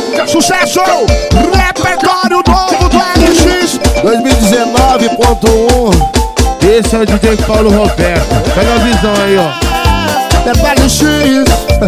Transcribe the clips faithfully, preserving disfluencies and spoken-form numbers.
Sucesso! Repertório novo do L X dois mil e dezenove ponto um. Esse é o D J Paulo Roberto. Pega a visão aí, ó. É L X.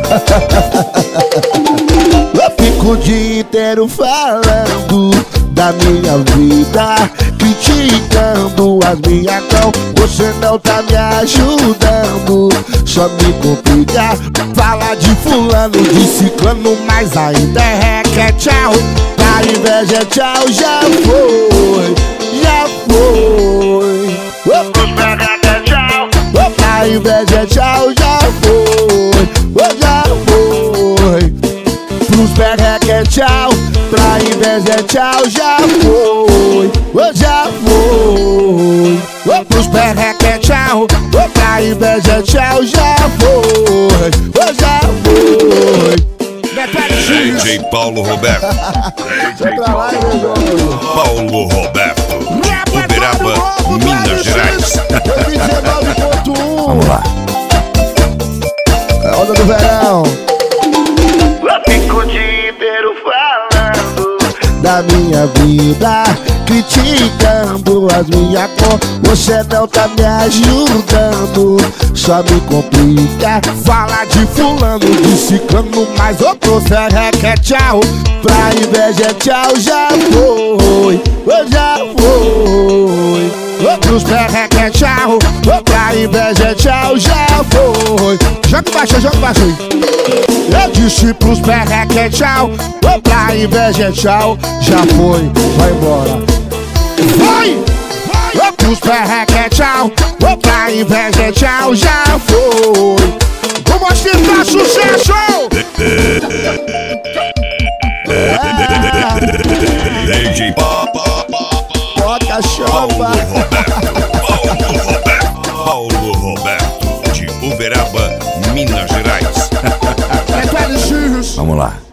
Eu fico o dia inteiro falando da minha vida, criticando as minhas cão. Você não tá me ajudando, só me complica. Fala de fulano, de ciclano, mas ainda é requer tchau. Da inveja tchau, já foi, já foi. Os pega tchau. Da inveja tchau, já foi, já foi. Pros pega tchau, pra inveja tchau, já foi, já foi. Pros pega tchau, pra inveja tchau, já foi, já foi. D J Paulo Roberto. D J Paulo Roberto, de Uberaba, Minas Gerais. dois mil e dezenove ponto um. Vamos lá. É a onda do verão. Eu fico o dia inteiro falando Da minha vida, criticando as minhas cor. Você não tá me ajudando, só me complica. Fala de fulano, de ciclano, mas outro requer tchau. Pra inveja tchau, já foi, já foi. Outros requer tchau, pra inveja tchau, já foi. Joga baixo, joga baixo aí. Eu disse pros requer tchau, pra inveja tchau, já foi, vai embora. Vai! Vai! Pros requer tchau, pra inveja tchau, já foi. Vamos mostrar sucesso! D J Bota chova! Paulo Roberto, Paulo Roberto, de Uberaba, Minas Gerais. É do L X. Vamos lá.